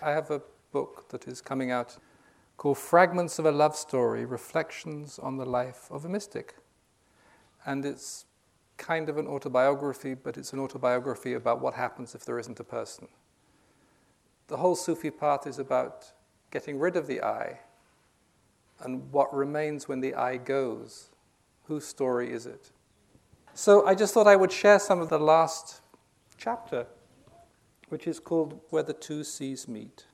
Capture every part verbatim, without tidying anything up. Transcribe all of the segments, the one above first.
I have a book that is coming out called Fragments of a Love Story, Reflections on the Life of a Mystic. And it's kind of an autobiography, but it's an autobiography about what happens if there isn't a person. The whole Sufi path is about getting rid of the I, and what remains when the I goes. Whose story is it? So I just thought I would share some of the last chapter, which is called Where the Two Seas Meet.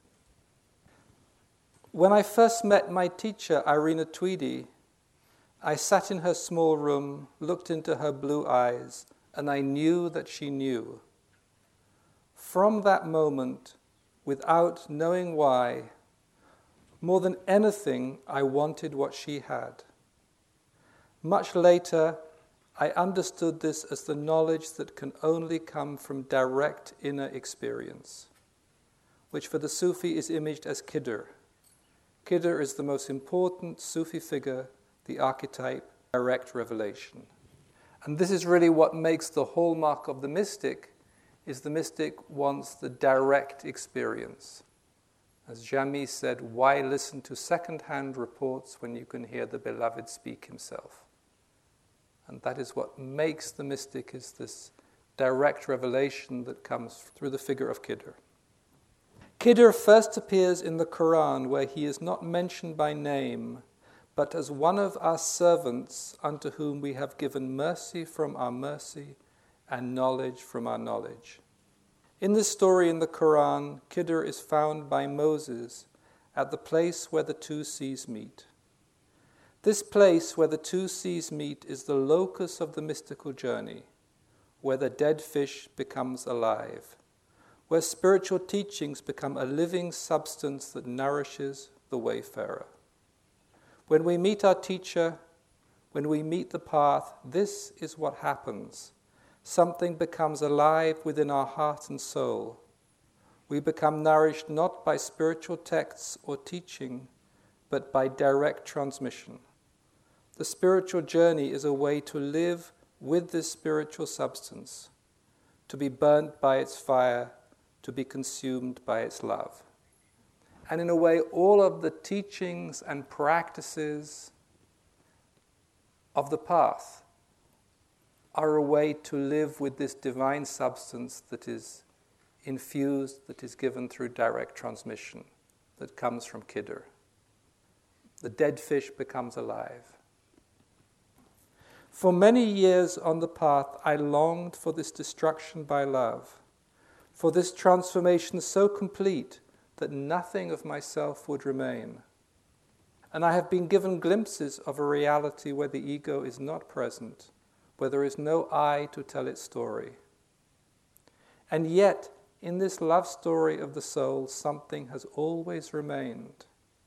When I first met my teacher, Irina Tweedy, I sat in her small room, looked into her blue eyes, and I knew that she knew. From that moment, without knowing why, more than anything, I wanted what she had. Much later, I understood this as the knowledge that can only come from direct inner experience, which for the Sufi is imaged as Khidr. Khidr is the most important Sufi figure, the archetype, direct revelation. And this is really what makes the hallmark of the mystic, is the mystic wants the direct experience. As Jami said, why listen to second-hand reports when you can hear the beloved speak himself? And that is what makes the mystic, is this direct revelation that comes through the figure of Khidr. Khidr first appears in the Quran, where he is not mentioned by name, but as one of our servants unto whom we have given mercy from our mercy and knowledge from our knowledge. In this story in the Quran, Khidr is found by Moses at the place where the two seas meet. This place where the two seas meet is the locus of the mystical journey, where the dead fish becomes alive, where spiritual teachings become a living substance that nourishes the wayfarer. When we meet our teacher, when we meet the path, this is what happens. Something becomes alive within our heart and soul. We become nourished not by spiritual texts or teaching, but by direct transmission. The spiritual journey is a way to live with this spiritual substance, to be burnt by its fire, to be consumed by its love. And in a way, all of the teachings and practices of the path are a way to live with this divine substance that is infused, that is given through direct transmission, that comes from Khidr. The dead fish becomes alive. For many years on the path, I longed for this destruction by love, for this transformation so complete that nothing of myself would remain. And I have been given glimpses of a reality where the ego is not present, where there is no I to tell its story. And yet, in this love story of the soul, something has always remained.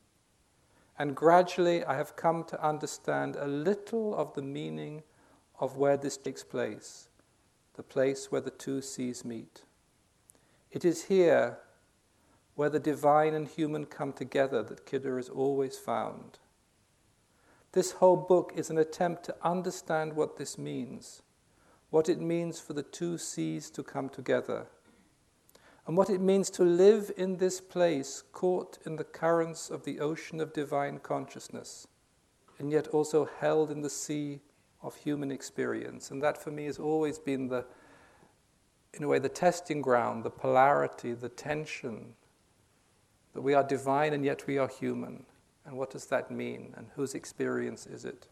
And gradually I have come to understand a little of the meaning of where this takes place, the place where the two seas meet. It is here, where the divine and human come together, that Khidr is always found. This whole book is an attempt to understand what this means, what it means for the two seas to come together, and what it means to live in this place caught in the currents of the ocean of divine consciousness, and yet also held in the sea of human experience. And that for me has always been the, in a way, the testing ground, the polarity, the tension, that we are divine and yet we are human. And what does that mean? And whose experience is it?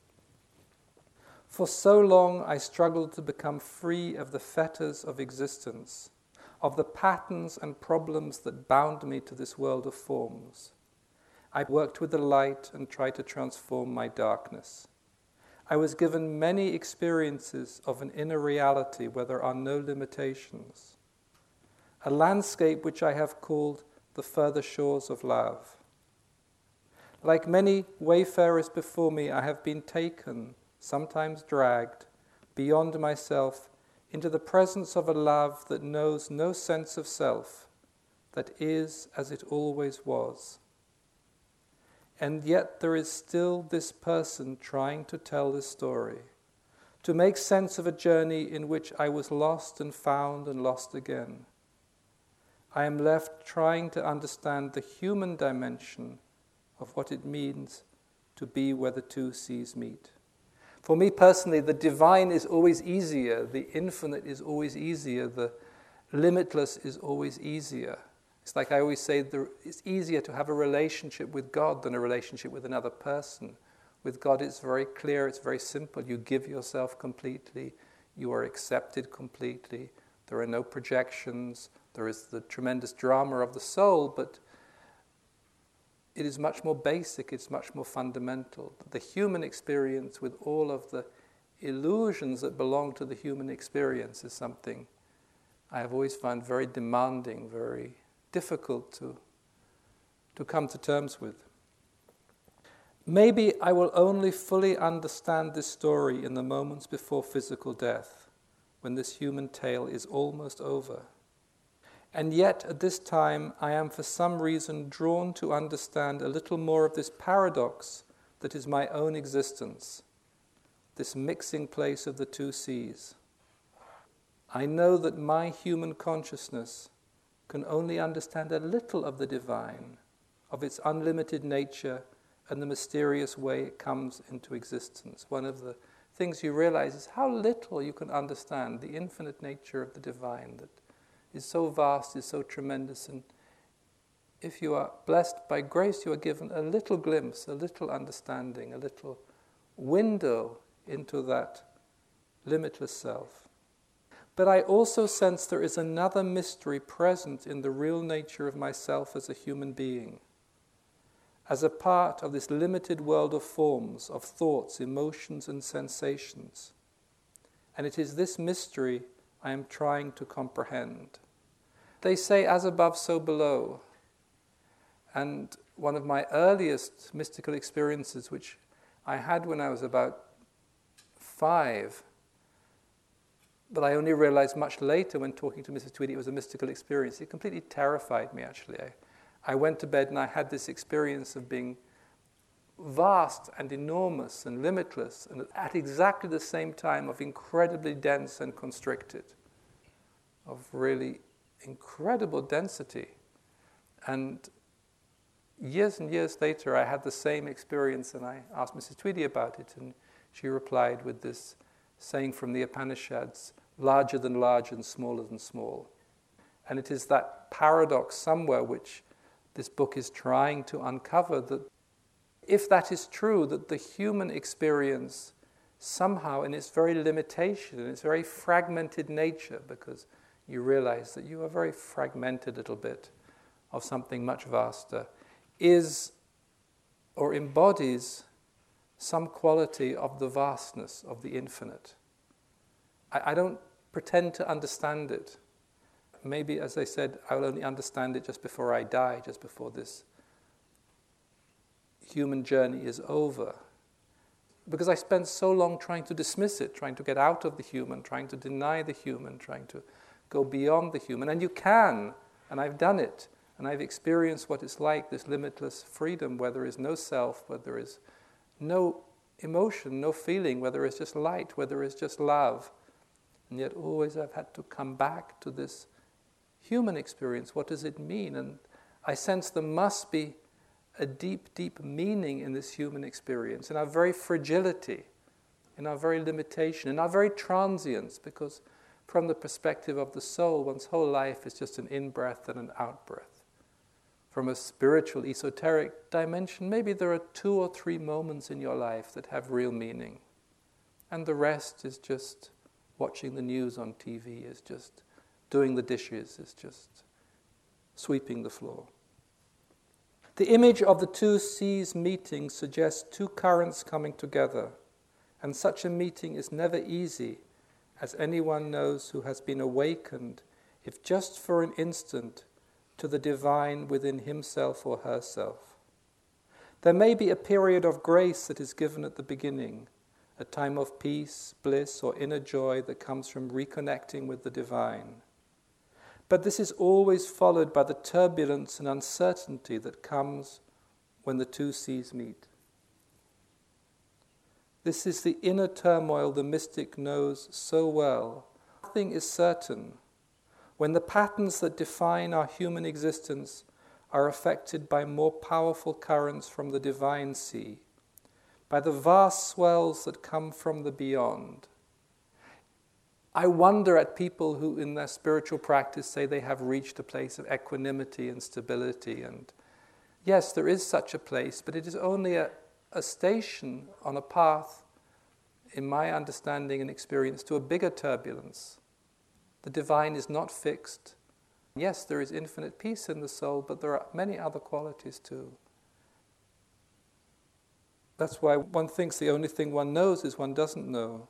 For so long I struggled to become free of the fetters of existence, of the patterns and problems that bound me to this world of forms. I worked with the light and tried to transform my darkness. I was given many experiences of an inner reality where there are no limitations, a landscape which I have called the further shores of love. Like many wayfarers before me, I have been taken, sometimes dragged, beyond myself into the presence of a love that knows no sense of self, that is as it always was. And yet there is still this person trying to tell this story, to make sense of a journey in which I was lost and found and lost again. I am left trying to understand the human dimension of what it means to be where the two seas meet. For me personally, the divine is always easier, the infinite is always easier, the limitless is always easier. It's like I always say, it's easier to have a relationship with God than a relationship with another person. With God, it's very clear, it's very simple. You give yourself completely, you are accepted completely. There are no projections, there is the tremendous drama of the soul, but it is much more basic, it's much more fundamental. The human experience with all of the illusions that belong to the human experience is something I have always found very demanding, very difficult to, to come to terms with. Maybe I will only fully understand this story in the moments before physical death, when this human tale is almost over. And yet, at this time, I am for some reason drawn to understand a little more of this paradox that is my own existence, this mixing place of the two seas. I know that my human consciousness can only understand a little of the divine, of its unlimited nature and the mysterious way it comes into existence. One of the things you realize is how little you can understand the infinite nature of the divine that is so vast, is so tremendous. And if you are blessed by grace, you are given a little glimpse, a little understanding, a little window into that limitless self. But I also sense there is another mystery present in the real nature of myself as a human being, as a part of this limited world of forms, of thoughts, emotions, and sensations. And it is this mystery I am trying to comprehend. They say, as above, so below. And one of my earliest mystical experiences, which I had when I was about five, but I only realized much later when talking to Missus Tweedy it was a mystical experience. It completely terrified me, actually. I, I went to bed and I had this experience of being vast and enormous and limitless, and at exactly the same time of incredibly dense and constricted, of really incredible density. And years and years later, I had the same experience, and I asked Missus Tweedy about it, and she replied with this saying from the Upanishads, larger than large and smaller than small. And it is that paradox somewhere which this book is trying to uncover, that if that is true, that the human experience somehow in its very limitation, in its very fragmented nature, because you realize that you are a very fragmented little bit of something much vaster, is or embodies some quality of the vastness of the infinite. I, I don't pretend to understand it. Maybe, as I said, I will only understand it just before I die, just before this human journey is over. Because I spent so long trying to dismiss it, trying to get out of the human, trying to deny the human, trying to go beyond the human. And you can, and I've done it, and I've experienced what it's like, this limitless freedom, where there is no self, where there is no emotion, no feeling, where there is just light, where there is just love. And yet always I've had to come back to this human experience. What does it mean? And I sense there must be a deep, deep meaning in this human experience, in our very fragility, in our very limitation, in our very transience, because from the perspective of the soul, one's whole life is just an in-breath and an out-breath. From a spiritual, esoteric dimension, maybe there are two or three moments in your life that have real meaning. And the rest is just watching the news on T V, is just doing the dishes, is just sweeping the floor. The image of the two seas meeting suggests two currents coming together, and such a meeting is never easy, as anyone knows who has been awakened, if just for an instant, to the divine within himself or herself. There may be a period of grace that is given at the beginning, a time of peace, bliss, or inner joy that comes from reconnecting with the divine. But this is always followed by the turbulence and uncertainty that comes when the two seas meet. This is the inner turmoil the mystic knows so well. Nothing is certain. when the patterns that define our human existence are affected by more powerful currents from the divine sea, by the vast swells that come from the beyond. I wonder at people who in their spiritual practice say they have reached a place of equanimity and stability. And yes, there is such a place, but it is only a, a station on a path, in my understanding and experience, to a bigger turbulence. The divine is not fixed. Yes, there is infinite peace in the soul, but there are many other qualities too. That's why one thinks the only thing one knows is one doesn't know.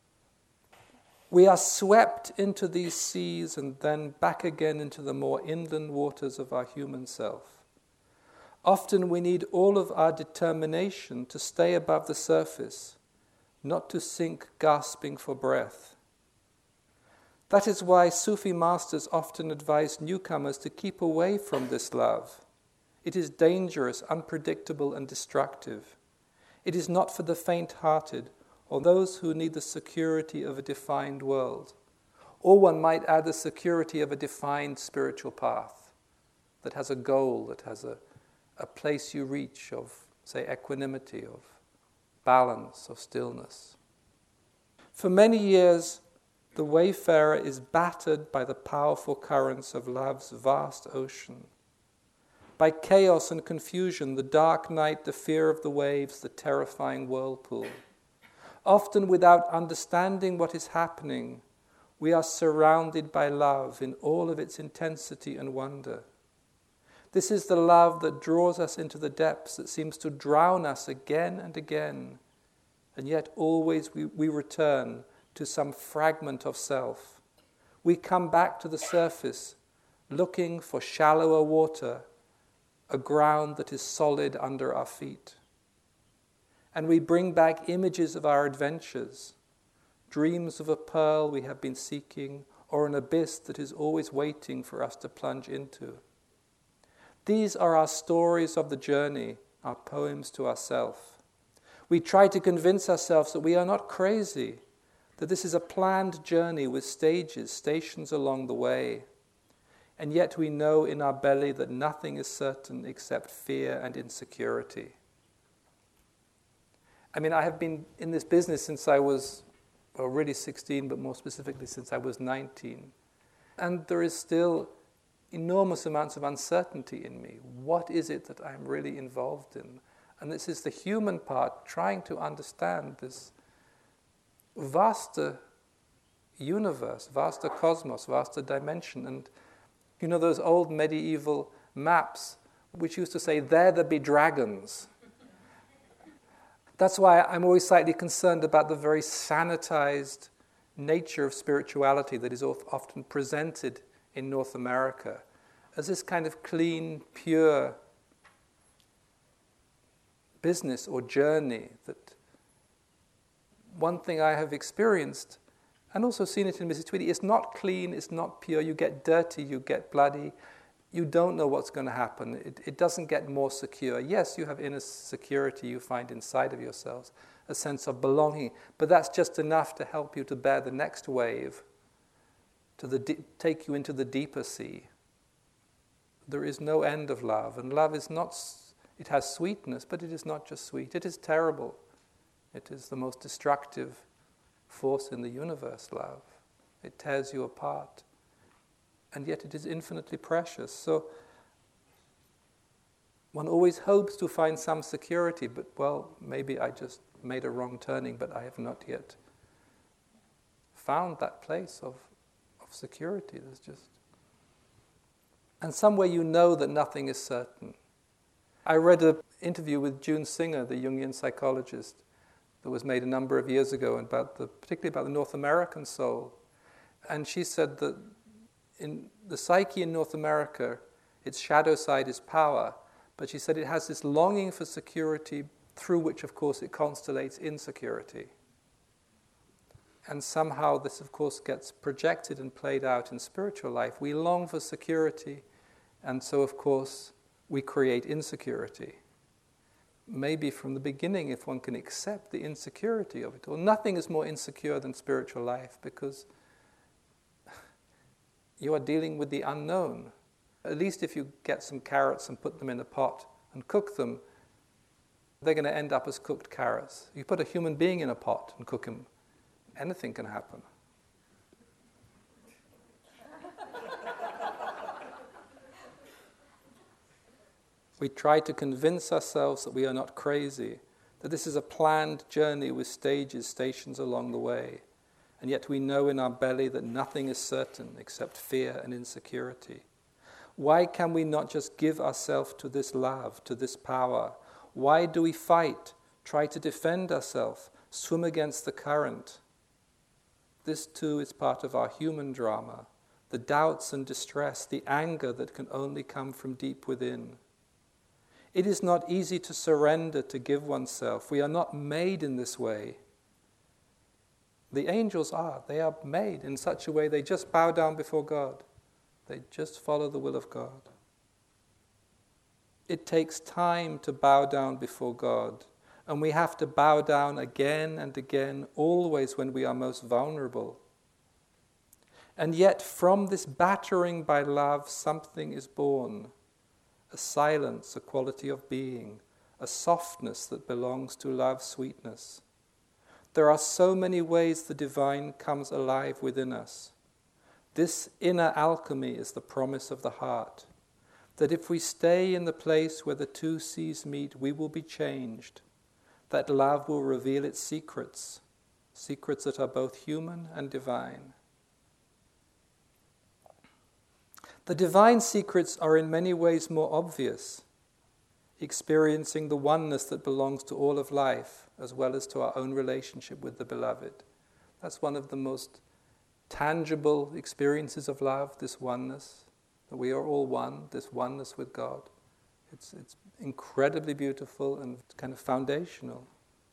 We are swept into these seas and then back again into the more inland waters of our human self. Often we need all of our determination to stay above the surface, not to sink gasping for breath. That is why Sufi masters often advise newcomers to keep away from this love. It is dangerous, unpredictable, and destructive. It is not for the faint-hearted or those who need the security of a defined world. Or one might add the security of a defined spiritual path that has a goal, that has a, a place you reach of, say, equanimity, of balance, of stillness. For many years, the wayfarer is battered by the powerful currents of love's vast ocean. By chaos and confusion, the dark night, the fear of the waves, the terrifying whirlpool. Often without understanding what is happening, we are surrounded by love in all of its intensity and wonder. This is the love that draws us into the depths, that seems to drown us again and again, and yet always we, we return to some fragment of self. We come back to the surface, looking for shallower water, a ground that is solid under our feet. And we bring back images of our adventures, dreams of a pearl we have been seeking, or an abyss that is always waiting for us to plunge into. These are our stories of the journey, our poems to ourself. We try to convince ourselves that we are not crazy, that this is a planned journey with stages, stations along the way. And yet we know in our belly that nothing is certain except fear and insecurity. I mean, I have been in this business since I was, well, really sixteen, but more specifically since I was nineteen. And there is still enormous amounts of uncertainty in me. What is it that I'm really involved in? And this is the human part, trying to understand this vaster universe, vaster cosmos, vaster dimension. And you know those old medieval maps which used to say, there there be dragons. That's why I'm always slightly concerned about the very sanitized nature of spirituality that is often presented in North America as this kind of clean, pure business or journey. That one thing I have experienced, and also seen it in Missus Tweedy, it's not clean, it's not pure. You get dirty, you get bloody. You don't know what's going to happen. It, it doesn't get more secure. Yes, you have inner security you find inside of yourselves, a sense of belonging, but that's just enough to help you to bear the next wave, to the de- take you into the deeper sea. There is no end of love, and love is not, it has sweetness, but it is not just sweet. It is terrible. It is the most destructive force in the universe, love. It tears you apart. And yet it is infinitely precious. So one always hopes to find some security, but well, maybe I just made a wrong turning, but I have not yet found that place of, of security. There's just... And somewhere you know that nothing is certain. I read an interview with June Singer, the Jungian psychologist, that was made a number of years ago, about the, particularly about the North American soul. And she said that in the psyche in North America, its shadow side is power, but she said it has this longing for security through which, of course, it constellates insecurity. And somehow this, of course, gets projected and played out in spiritual life. We long for security, and so, of course, we create insecurity. Maybe from the beginning, if one can accept the insecurity of it all. Nothing is more insecure than spiritual life, because you are dealing with the unknown. At least if you get some carrots and put them in a pot and cook them, they're going to end up as cooked carrots. You put a human being in a pot and cook him, anything can happen. We try to convince ourselves that we are not crazy, that this is a planned journey with stages, stations along the way. And yet we know in our belly that nothing is certain except fear and insecurity. Why can we not just give ourselves to this love, to this power? Why do we fight, try to defend ourselves, swim against the current? This too is part of our human drama, the doubts and distress, the anger that can only come from deep within. It is not easy to surrender, to give oneself. We are not made in this way. The angels are. They are made in such a way they just bow down before God. They just follow the will of God. It takes time to bow down before God, and we have to bow down again and again, always when we are most vulnerable. And yet from this battering by love, something is born. A silence, a quality of being, a softness that belongs to love's sweetness. There are so many ways the divine comes alive within us. This inner alchemy is the promise of the heart, that if we stay in the place where the two seas meet, we will be changed, that love will reveal its secrets, secrets that are both human and divine. The divine secrets are in many ways more obvious, experiencing the oneness that belongs to all of life, as well as to our own relationship with the beloved. That's one of the most tangible experiences of love, this oneness, that we are all one, this oneness with God. It's, it's incredibly beautiful and kind of foundational.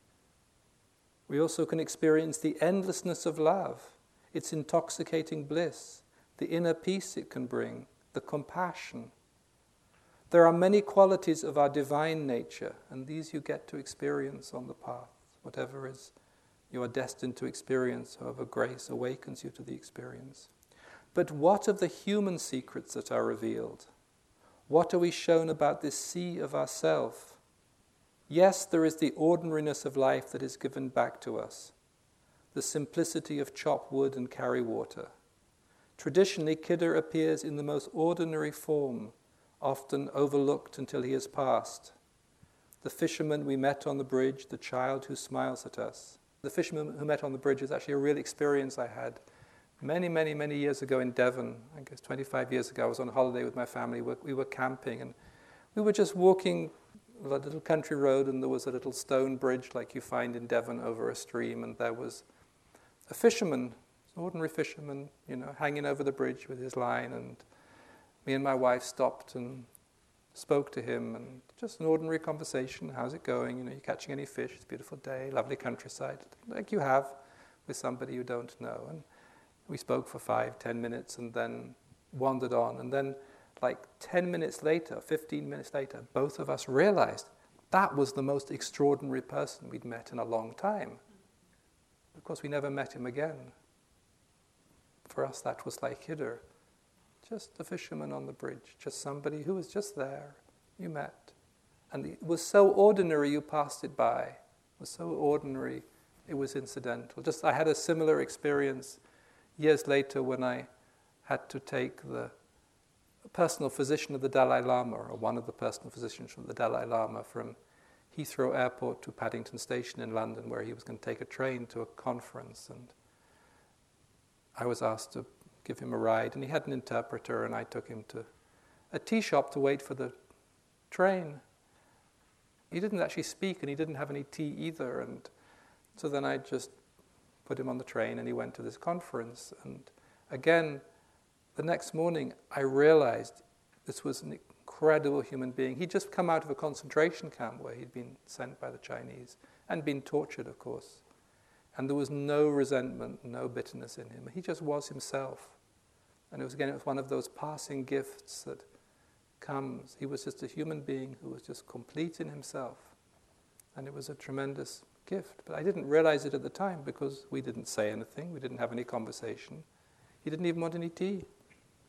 We also can experience the endlessness of love, its intoxicating bliss, the inner peace it can bring, the compassion. There are many qualities of our divine nature, and these you get to experience on the path. Whatever is you are destined to experience, however grace awakens you to the experience. But what of the human secrets that are revealed? What are we shown about this sea of ourself? Yes, there is the ordinariness of life that is given back to us, the simplicity of chop wood and carry water. Traditionally, Kidder appears in the most ordinary form, often overlooked until he has passed. The fisherman we met on the bridge, the child who smiles at us. The fisherman who met on the bridge is actually a real experience I had many, many, many years ago in Devon. I guess twenty-five years ago, I was on holiday with my family. We were camping, and we were just walking a little country road, and there was a little stone bridge like you find in Devon over a stream, and there was a fisherman, an ordinary fisherman, you know, hanging over the bridge with his line, and me and my wife stopped and spoke to him, and just an ordinary conversation. How's it going? You know, you catching any fish? It's a beautiful day, lovely countryside, like you have with somebody you don't know. And we spoke for five, ten minutes, and then wandered on. And then, like ten minutes later, fifteen minutes later, both of us realized that was the most extraordinary person we'd met in a long time. Of course, we never met him again. For us, that was like Kidder. Just a fisherman on the bridge, just somebody who was just there, you met. And it was so ordinary you passed it by. It was so ordinary, it was incidental. Just I had a similar experience years later when I had to take the personal physician of the Dalai Lama, or one of the personal physicians of the Dalai Lama, from Heathrow Airport to Paddington Station in London, where he was going to take a train to a conference. And I was asked to give him a ride, and he had an interpreter, and I took him to a tea shop to wait for the train. He didn't actually speak, and he didn't have any tea either, and so then I just put him on the train, and he went to this conference. And again, the next morning, I realized this was an incredible human being. He'd just come out of a concentration camp where he'd been sent by the Chinese, and been tortured, of course. And there was no resentment, no bitterness in him. He just was himself. And it was, again, it was one of those passing gifts that comes. He was just a human being who was just complete in himself. And it was a tremendous gift. But I didn't realize it at the time because we didn't say anything. We didn't have any conversation. He didn't even want any tea.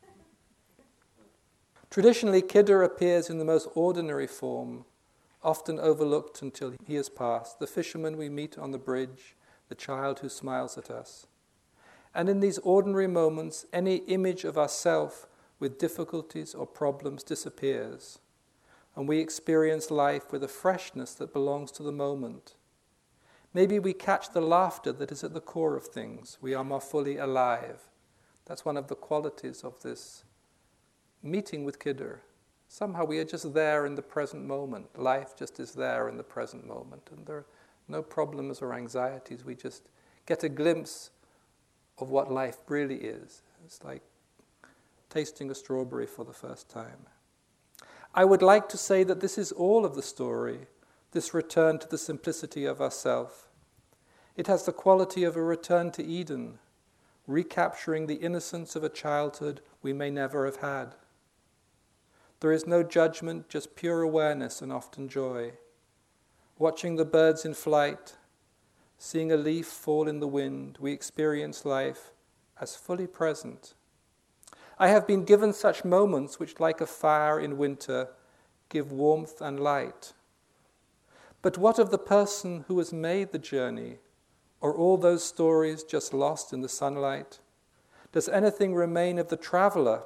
Traditionally, Kidder appears in the most ordinary form, often overlooked until he has passed, the fisherman we meet on the bridge, the child who smiles at us. And in these ordinary moments, any image of ourself with difficulties or problems disappears, and we experience life with a freshness that belongs to the moment. Maybe we catch the laughter that is at the core of things. We are more fully alive. That's one of the qualities of this meeting with Kidder. Somehow we are just there in the present moment. Life just is there in the present moment. And there are no problems or anxieties. We just get a glimpse of what life really is. It's like tasting a strawberry for the first time. I would like to say that this is all of the story, this return to the simplicity of ourself. It has the quality of a return to Eden, recapturing the innocence of a childhood we may never have had. There is no judgment, just pure awareness and often joy. Watching the birds in flight, seeing a leaf fall in the wind, we experience life as fully present. I have been given such moments which, like a fire in winter, give warmth and light. But what of the person who has made the journey, or all those stories just lost in the sunlight? Does anything remain of the traveler?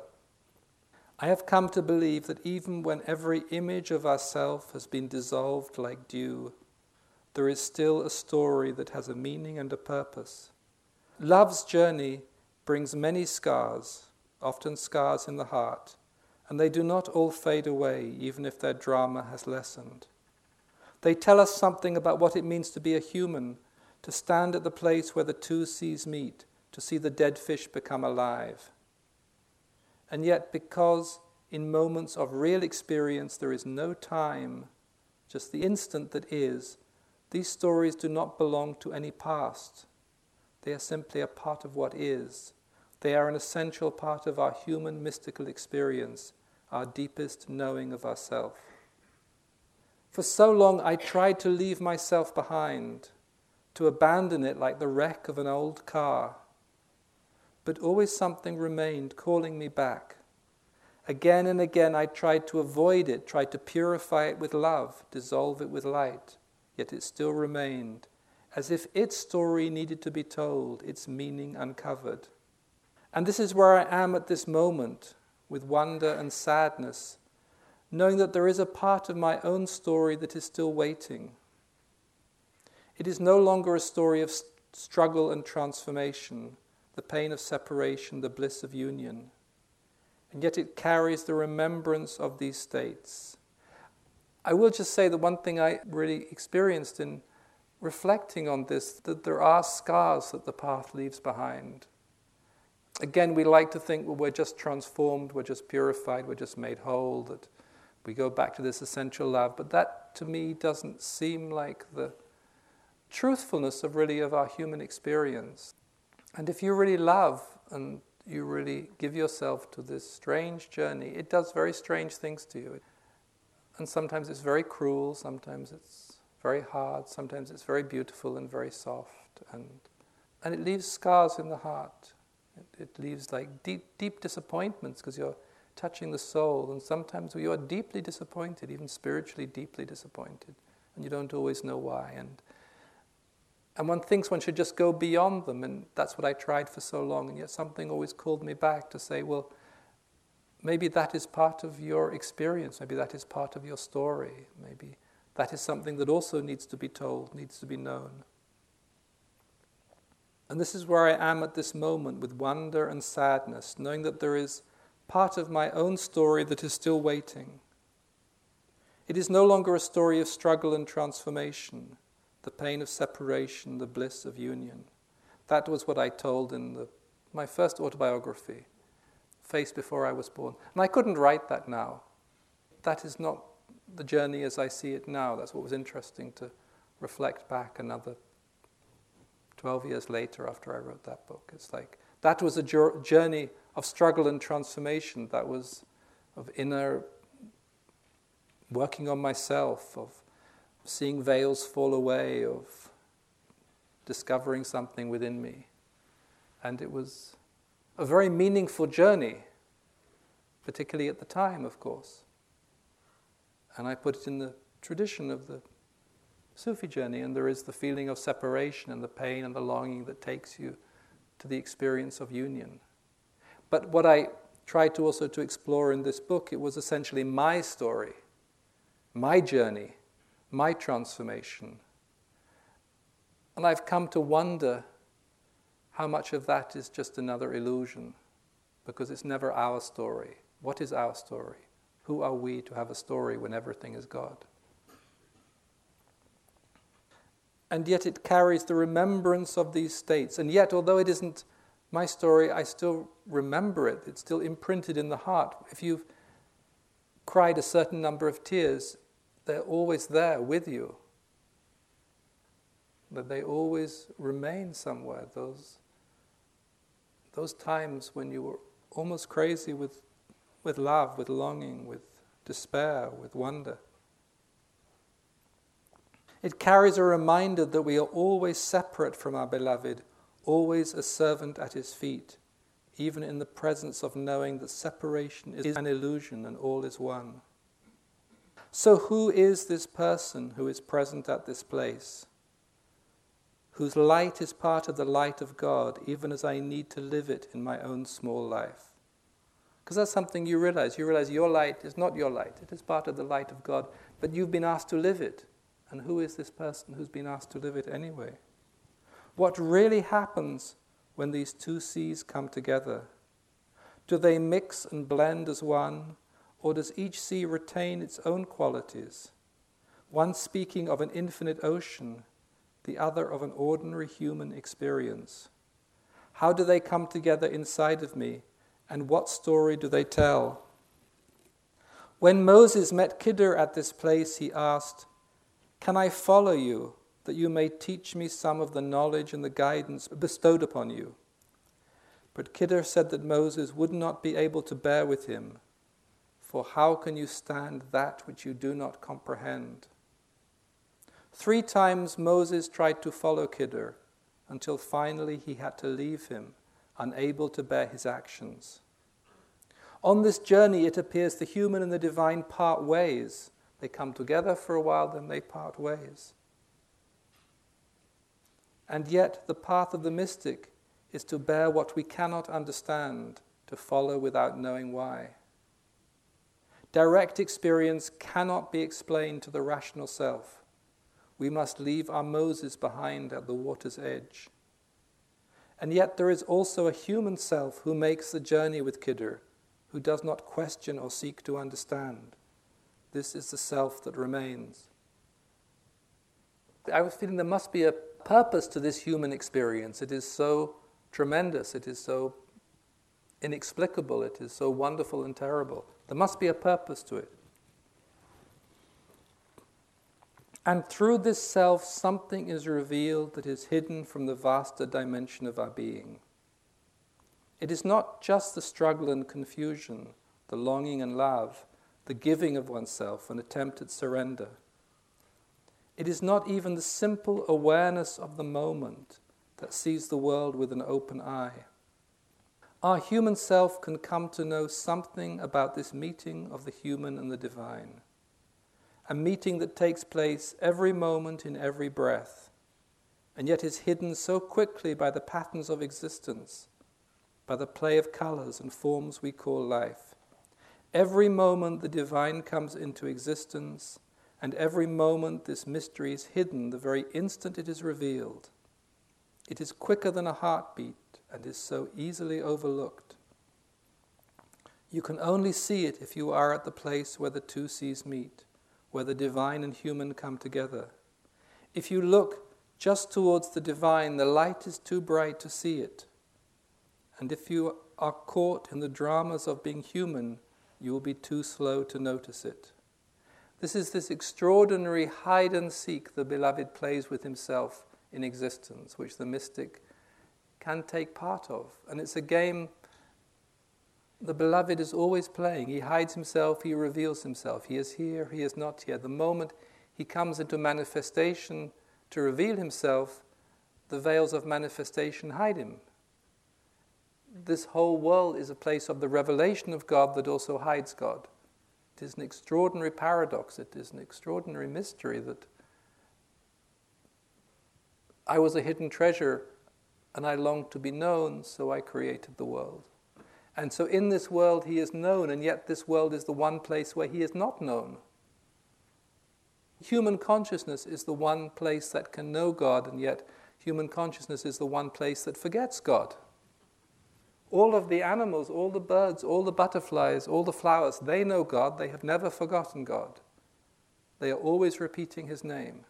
I have come to believe that even when every image of ourself has been dissolved like dew, there is still a story that has a meaning and a purpose. Love's journey brings many scars, often scars in the heart, and they do not all fade away, even if their drama has lessened. They tell us something about what it means to be a human, to stand at the place where the two seas meet, to see the dead fish become alive. And yet, because in moments of real experience there is no time, just the instant that is, these stories do not belong to any past. They are simply a part of what is. They are an essential part of our human mystical experience, our deepest knowing of ourself. For so long I tried to leave myself behind, to abandon it like the wreck of an old car. But always something remained calling me back. Again and again I tried to avoid it, tried to purify it with love, dissolve it with light, yet it still remained, as if its story needed to be told, its meaning uncovered. And this is where I am at this moment, with wonder and sadness, knowing that there is a part of my own story that is still waiting. It is no longer a story of struggle and transformation, the pain of separation, the bliss of union. And yet it carries the remembrance of these states. I will just say that one thing I really experienced in reflecting on this, that there are scars that the path leaves behind. Again, we like to think, well, we're just transformed, we're just purified, we're just made whole, that we go back to this essential love. But that, to me, doesn't seem like the truthfulness of really of our human experience. And if you really love and you really give yourself to this strange journey, it does very strange things to you. And sometimes it's very cruel, sometimes it's very hard, sometimes it's very beautiful and very soft. And, and it leaves scars in the heart. It, it leaves like deep, deep disappointments because you're touching the soul. And sometimes you are deeply disappointed, even spiritually deeply disappointed. And you don't always know why. And And one thinks one should just go beyond them, and that's what I tried for so long, and yet something always called me back to say, well, maybe that is part of your experience, maybe that is part of your story, maybe that is something that also needs to be told, needs to be known. And this is where I am at this moment, with wonder and sadness, knowing that there is part of my own story that is still waiting. It is no longer a story of struggle and transformation, the pain of separation, the bliss of union. That was what I told in the, my first autobiography, Face Before I Was Born. And I couldn't write that now. That is not the journey as I see it now. That's what was interesting to reflect back another twelve years later after I wrote that book. It's like, that was a journey of struggle and transformation. That was of inner working on myself, of seeing veils fall away, of discovering something within me. And it was a very meaningful journey. particularly at the time, of course. And I put it in the tradition of the Sufi journey, and there is the feeling of separation and the pain and the longing that takes you to the experience of union. But what I tried to also to explore in this book, it was essentially my story, my journey, my transformation. And I've come to wonder how much of that is just another illusion, because it's never our story. What is our story? Who are we to have a story when everything is God? And yet it carries the remembrance of these states. And yet, although it isn't my story, I still remember it. It's still imprinted in the heart. If you've cried a certain number of tears, they're always there with you. That they always remain somewhere. Those, those times when you were almost crazy with, with love, with longing, with despair, with wonder. It carries a reminder that we are always separate from our beloved, always a servant at his feet, even in the presence of knowing that separation is an illusion and all is one. So who is this person who is present at this place, whose light is part of the light of God, even as I need to live it in my own small life? Because that's something you realize. You realize your light is not your light. It is part of the light of God, but you've been asked to live it. And who is this person who's been asked to live it anyway? What really happens when these two seas come together? Do they mix and blend as one, or does each sea retain its own qualities? One speaking of an infinite ocean, the other of an ordinary human experience. How do they come together inside of me, and what story do they tell? When Moses met Khidr at this place, he asked, "Can I follow you, that you may teach me some of the knowledge and the guidance bestowed upon you?" But Khidr said that Moses would not be able to bear with him, for how can you stand that which you do not comprehend? Three times Moses tried to follow Khidr, until finally he had to leave him, unable to bear his actions. On this journey, it appears the human and the divine part ways. They come together for a while, then they part ways. And yet, the path of the mystic is to bear what we cannot understand, to follow without knowing why. Direct experience cannot be explained to the rational self. We must leave our Moses behind at the water's edge. And yet there is also a human self who makes the journey with Khidr, who does not question or seek to understand. This is the self that remains. I was feeling there must be a purpose to this human experience. It is so tremendous, it is so inexplicable, it is so wonderful and terrible. There must be a purpose to it. And through this self, something is revealed that is hidden from the vaster dimension of our being. It is not just the struggle and confusion, the longing and love, the giving of oneself, an attempt at surrender. It is not even the simple awareness of the moment that sees the world with an open eye. Our human self can come to know something about this meeting of the human and the divine, a meeting that takes place every moment in every breath, and yet is hidden so quickly by the patterns of existence, by the play of colors and forms we call life. Every moment the divine comes into existence, and every moment this mystery is hidden the very instant it is revealed. It is quicker than a heartbeat and is so easily overlooked. You can only see it if you are at the place where the two seas meet, where the divine and human come together. If you look just towards the divine, the light is too bright to see it. And if you are caught in the dramas of being human, you will be too slow to notice it. This is this extraordinary hide and seek the beloved plays with himself in existence, which the mystic can take part of. And it's a game the beloved is always playing. He hides himself, he reveals himself. He is here, he is not here. The moment he comes into manifestation to reveal himself, the veils of manifestation hide him. this whole world is a place of the revelation of God that also hides God. It is an extraordinary paradox. It is an extraordinary mystery that I was a hidden treasure and I longed to be known, so I created the world. And so in this world he is known, and yet this world is the one place where he is not known. Human consciousness is the one place that can know God, and yet human consciousness is the one place that forgets God. All of the animals, all the birds, all the butterflies, all the flowers, they know God. They have never forgotten God. They are always repeating his name.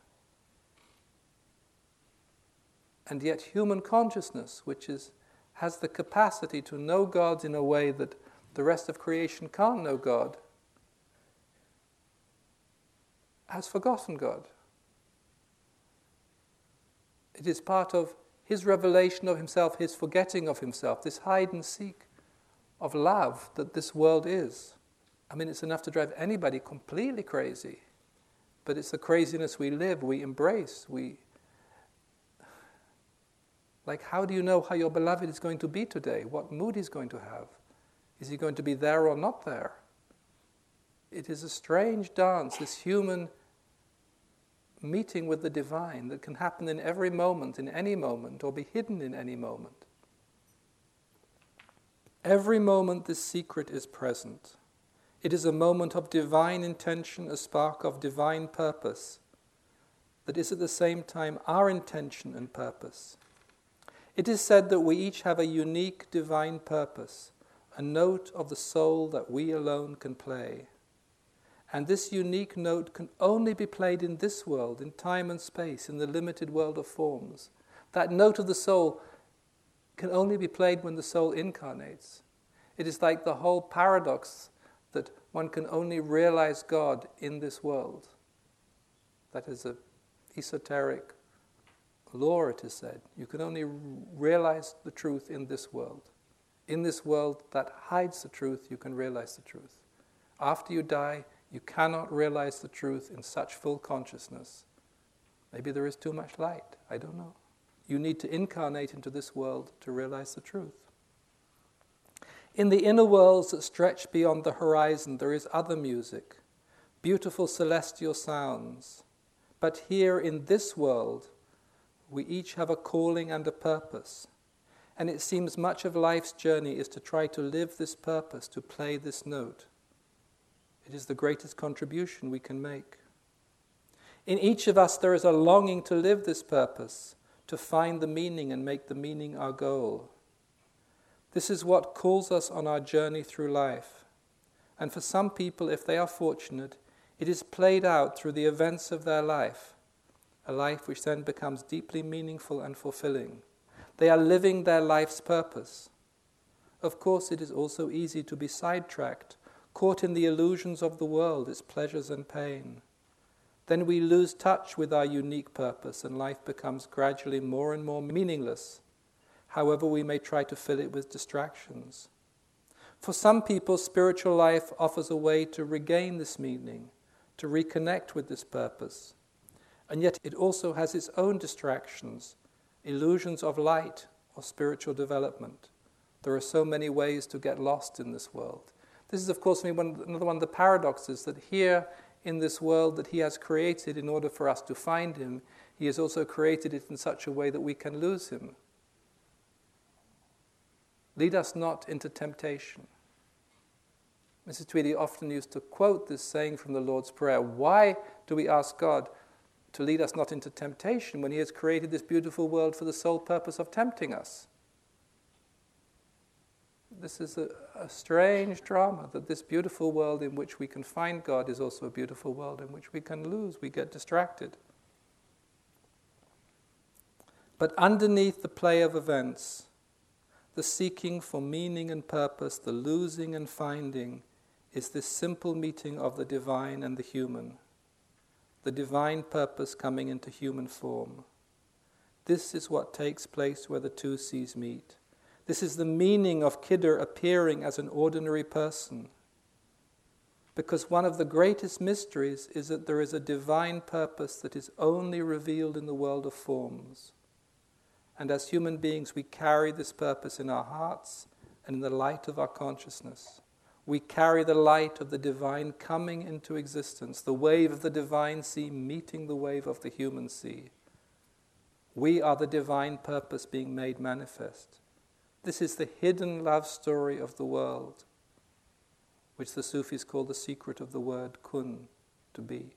And yet human consciousness, which is, has the capacity to know God in a way that the rest of creation can't know God, has forgotten God. It is part of his revelation of himself, his forgetting of himself, this hide and seek of love that this world is. I mean, it's enough to drive anybody completely crazy. But it's the craziness we live, we embrace, we... Like, how do you know how your beloved is going to be today? What mood he's going to have? Is he going to be there or not there? It is a strange dance, this human meeting with the divine that can happen in every moment, in any moment, or be hidden in any moment. Every moment this secret is present. It is a moment of divine intention, a spark of divine purpose, that is at the same time our intention and purpose. It is said that we each have a unique divine purpose, a note of the soul that we alone can play. And this unique note can only be played in this world, in time and space, in the limited world of forms. That note of the soul can only be played when the soul incarnates. It is like the whole paradox that one can only realize God in this world. That is an esoteric law, it is said. You can only realize the truth in this world. In this world that hides the truth, you can realize the truth. After you die, you cannot realize the truth in such full consciousness. Maybe there is too much light, I don't know. You need to incarnate into this world to realize the truth. In the inner worlds that stretch beyond the horizon, there is other music, beautiful celestial sounds. But here in this world, we each have a calling and a purpose. And it seems much of life's journey is to try to live this purpose, to play this note. It is the greatest contribution we can make. In each of us there is a longing to live this purpose, to find the meaning and make the meaning our goal. This is what calls us on our journey through life. And for some people, if they are fortunate, it is played out through the events of their life, a life which then becomes deeply meaningful and fulfilling. They are living their life's purpose. Of course, it is also easy to be sidetracked, caught in the illusions of the world, its pleasures and pain. Then we lose touch with our unique purpose and life becomes gradually more and more meaningless, however we may try to fill it with distractions. For some people, spiritual life offers a way to regain this meaning, to reconnect with this purpose. And yet it also has its own distractions, illusions of light or spiritual development. There are so many ways to get lost in this world. This is, of course, one, another one of the paradoxes, that here in this world that he has created in order for us to find him, he has also created it in such a way that we can lose him. Lead us not into temptation. Missus Tweedy often used to quote this saying from the Lord's Prayer. Why do we ask God to lead us not into temptation when he has created this beautiful world for the sole purpose of tempting us? This is a, a strange drama, that this beautiful world in which we can find God is also a beautiful world in which we can lose, we get distracted. But underneath the play of events, the seeking for meaning and purpose, the losing and finding, is this simple meeting of the divine and the human, the divine purpose coming into human form. This is what takes place where the two seas meet. This is the meaning of Kidder appearing as an ordinary person. Because one of the greatest mysteries is that there is a divine purpose that is only revealed in the world of forms. And as human beings, we carry this purpose in our hearts and in the light of our consciousness, we carry the light of the divine coming into existence, the wave of the divine sea meeting the wave of the human sea. We are the divine purpose being made manifest. This is the hidden love story of the world, which the Sufis call the secret of the word kun, to be.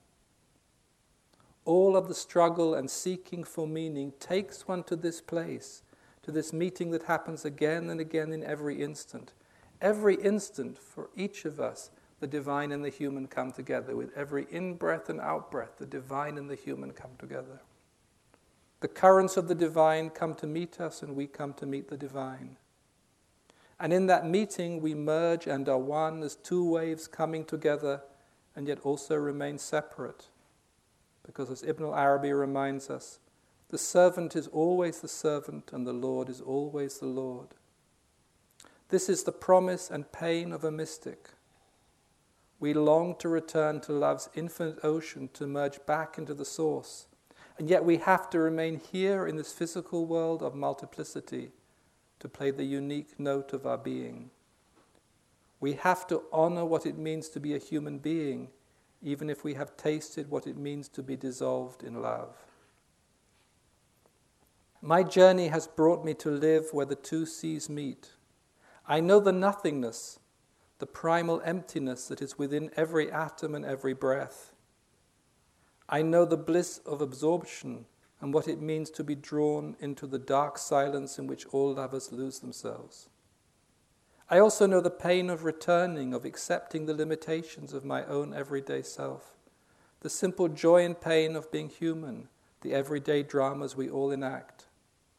All of the struggle and seeking for meaning takes one to this place, to this meeting that happens again and again in every instant. Every instant, for each of us, the divine and the human come together. With every in-breath and out-breath, the divine and the human come together. The currents of the divine come to meet us, and we come to meet the divine. And in that meeting, we merge and are one as two waves coming together, and yet also remain separate. Because as Ibn al-Arabi reminds us, the servant is always the servant, and the Lord is always the Lord. This is the promise and pain of a mystic. We long to return to love's infinite ocean, to merge back into the source. And yet we have to remain here in this physical world of multiplicity to play the unique note of our being. We have to honor what it means to be a human being, even if we have tasted what it means to be dissolved in love. My journey has brought me to live where the two seas meet. I know the nothingness, the primal emptiness that is within every atom and every breath. I know the bliss of absorption and what it means to be drawn into the dark silence in which all lovers lose themselves. I also know the pain of returning, of accepting the limitations of my own everyday self, the simple joy and pain of being human, the everyday dramas we all enact.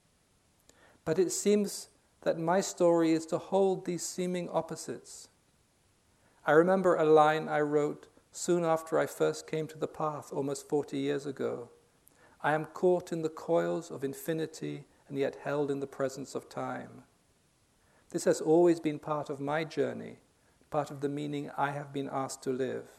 But it seems that my story is to hold these seeming opposites. I remember a line I wrote soon after I first came to the path, almost forty years ago. I am caught in the coils of infinity and yet held in the presence of time. This has always been part of my journey, part of the meaning I have been asked to live.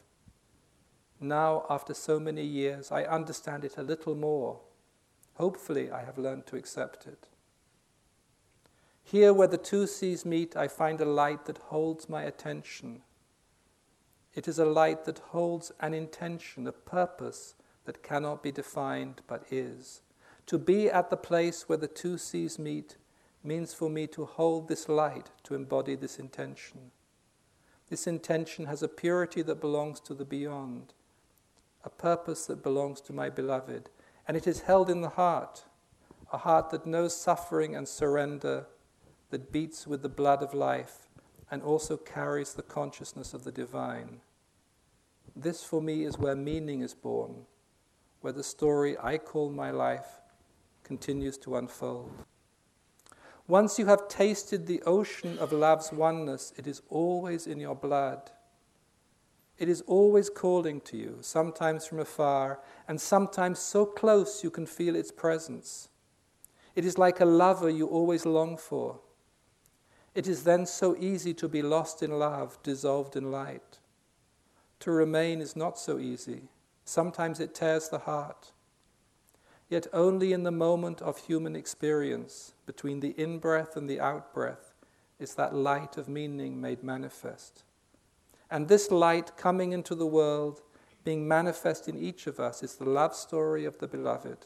Now, after so many years, I understand it a little more. Hopefully, I have learned to accept it. Here where the two seas meet, I find a light that holds my attention. It is a light that holds an intention, a purpose that cannot be defined but is. To be at the place where the two seas meet means for me to hold this light, to embody this intention. This intention has a purity that belongs to the beyond, a purpose that belongs to my beloved, and it is held in the heart, a heart that knows suffering and surrender, that beats with the blood of life and also carries the consciousness of the divine. This for me is where meaning is born, where the story I call my life continues to unfold. Once you have tasted the ocean of love's oneness, it is always in your blood. It is always calling to you, sometimes from afar, and sometimes so close you can feel its presence. It is like a lover you always long for. It is then so easy to be lost in love, dissolved in light. To remain is not so easy. Sometimes it tears the heart. Yet only in the moment of human experience, between the in-breath and the out-breath, is that light of meaning made manifest. And this light coming into the world, being manifest in each of us, is the love story of the beloved.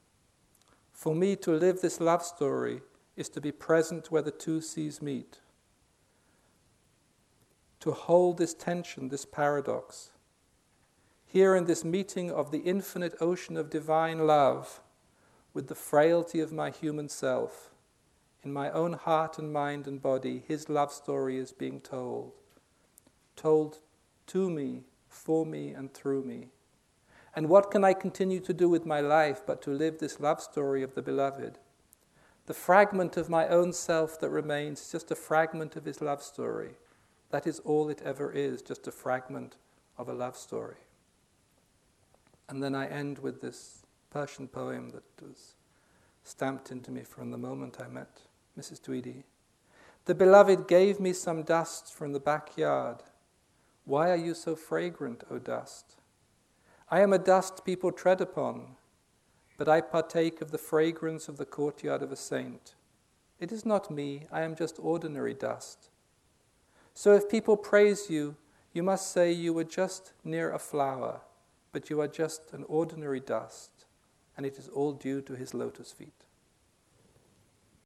For me to live this love story is to be present where the two seas meet, to hold this tension, this paradox. Here in this meeting of the infinite ocean of divine love with the frailty of my human self, in my own heart and mind and body, his love story is being told, told to me, for me, and through me. And what can I continue to do with my life but to live this love story of the beloved? The fragment of my own self that remains is just a fragment of his love story. That is all it ever is, just a fragment of a love story. And then I end with this Persian poem that was stamped into me from the moment I met Missus Tweedy. The beloved gave me some dust from the backyard. Why are you so fragrant, O dust? I am a dust people tread upon, but I partake of the fragrance of the courtyard of a saint. It is not me, I am just ordinary dust. So if people praise you, you must say you were just near a flower, but you are just an ordinary dust, and it is all due to his lotus feet.